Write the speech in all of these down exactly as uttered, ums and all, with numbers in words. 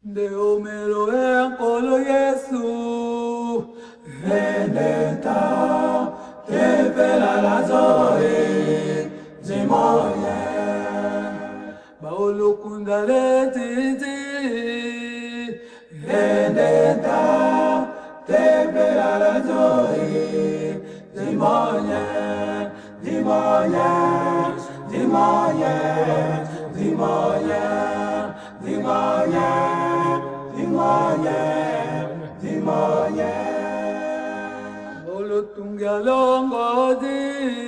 Deo melo enkolo Yesu Vendetta Tevela la zoe Zimoye Baolo kundale titi Vendetta Tevela la zoe Zimoye Zimoye Zimoye Zimoye Zimoye Zimoye, Zimoye, Bolo tunga longo di,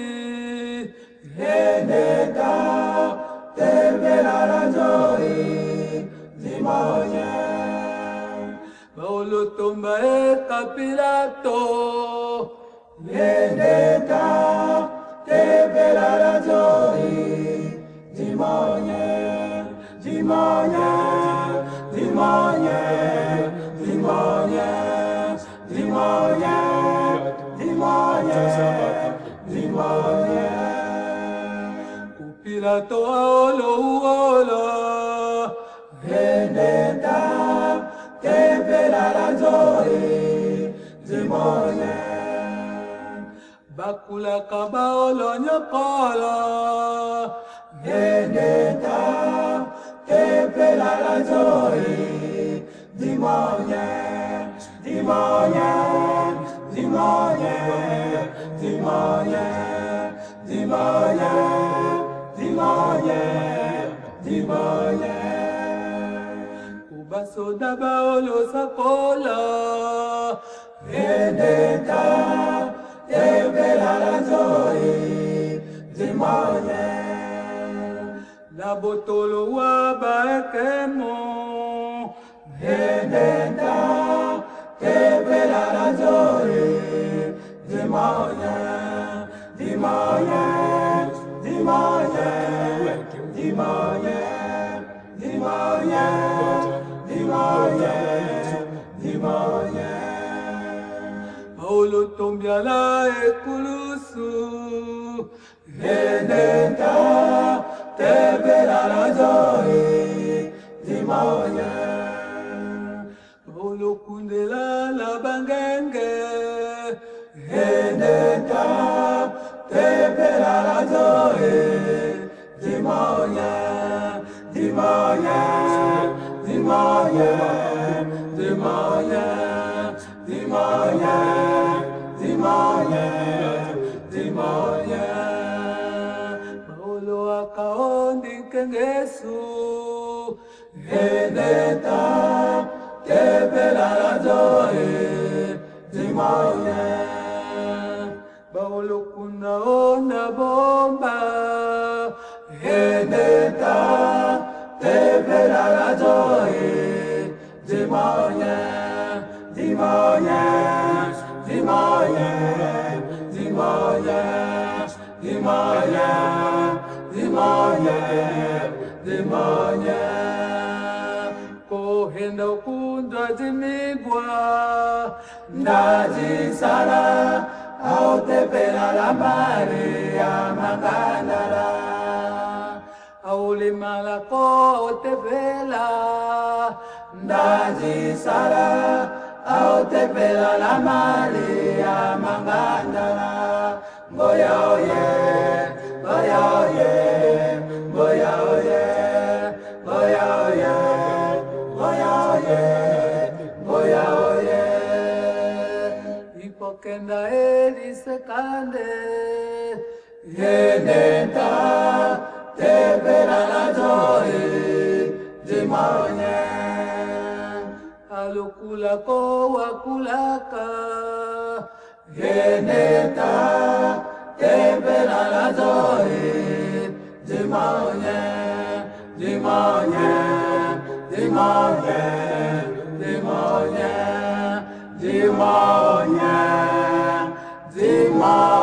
Vendetta, Tevela la joy, Zimoye, Bolo tomba e capilato, Vendetta, Tevela la joy, Zimoye, Zimoye, Zimoye, Zimoye, Zimoye, Zimoye, Zimoye. Kupilato aolo uola, Vendetta, Tevela la joy, Zimoye. Bakula kabaolo nyokola, Vendetta, Tevela la joy, Zimoye, Zimoye, Zimoye, Zimoye, Zimoye, Zimoye, Zimoye. Kubasoda baolo sakola, Vendetta, Tevela la joy, Zimoye. La botolo wa baekemo, Vendetta, Tevela la joy, Zimoye, Zimoye, Zimoye, Zimoye, Zimoye, Zimoye, Zimoye. Paolo tombiala ekulusu, Vendetta, Tevela la joy, Zimoye. Paolo kundela la bangenge, Vendetta, Tevela la joy, Zimoye, Zimoye, Zimoye, Zimoye, Zimoye, Zimoye, Zimoye. Akaondi kengesu, Vendetta, Tevela la joy, Zimoye. Baolo kuna ona bomba, Vendetta, Tevela la joy, Zimoye, Zimoye, Zimoye, Zimoye, Zimoye. Zimoye, Zimoye, kohenda kundwa zimigwa, ndazisala, autepela la mare ya mangandala, aulimala ko autepela, ndazisala, autepela la mare ya mangandala, ngoya oye, ngoya oye. Goya oye, Goya oye, Goya oye, Goya oye. Ipokenda eli sekande, Vendetta, Tevela la joy, Zimoye. Alukula ko wakulaka, Vendetta, Tevela la joy, Zimoye, Zimoye, Zimoye, Zimoye, Zimoye, Zimoye.